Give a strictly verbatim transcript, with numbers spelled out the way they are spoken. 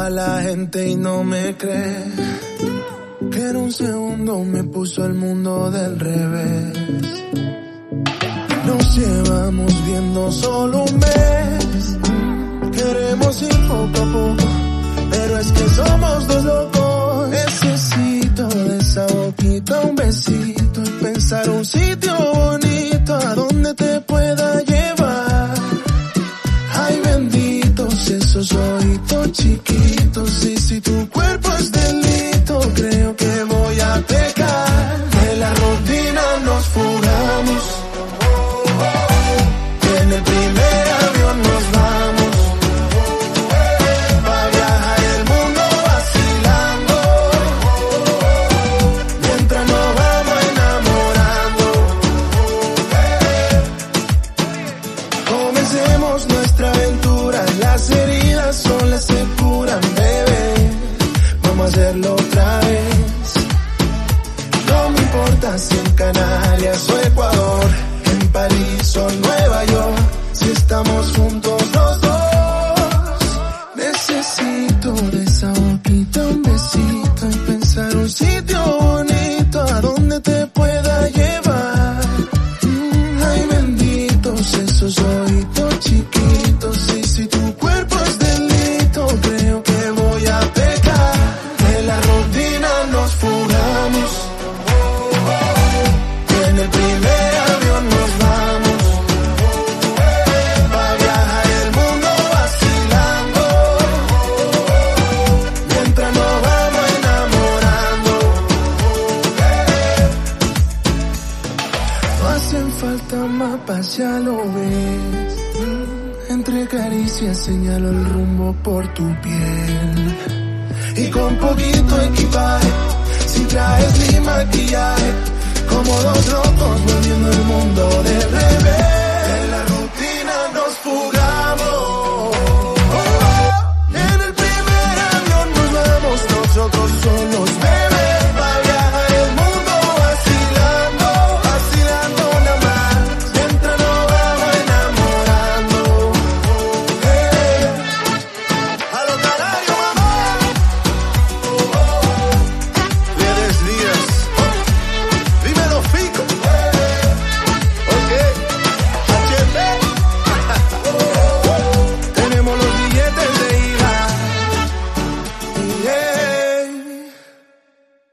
a la gente y no me cree que en un segundo me puso el mundo del revés. Nos llevamos viendo solo un mes, queremos ir poco a poco, pero es que somos dos locos. Necesito de esa boquita un besito y pensar un sitio bonito a donde te pueda llevar. Ay, benditos esos ojitos chiquitos, y si tu cuerpo es delito, creo que voy a pecar. De la rutina nos fugamos, en el primer avión nos vamos, pa' viajar el mundo vacilando, mientras nos vamos enamorando. Comencemos nuestra aventura, las heridas solas se curan, bebé. Vamos a hacerlo otra vez. No me importa si en Canarias o Ecuador, en París o Nueva York, si estamos juntos los dos. Necesito de esa boquita un besito y pensar un sitio bonito a donde te pueda llevar. Mm, ay, benditos esos ojitos chiquitos, y si tu cuerpo es delito, creo que voy a pecar. De la rutina nos fugamos, en el primer avión nos vamos, pa' viajar el mundo vacilando, mientras nos vamos enamorando. No hacen falta mapas, ya lo ves. Entre caricias señalo el rumbo por tu piel, y con poquito equipaje, si traes mi maquillaje, como dos locos volviendo el mundo del revés.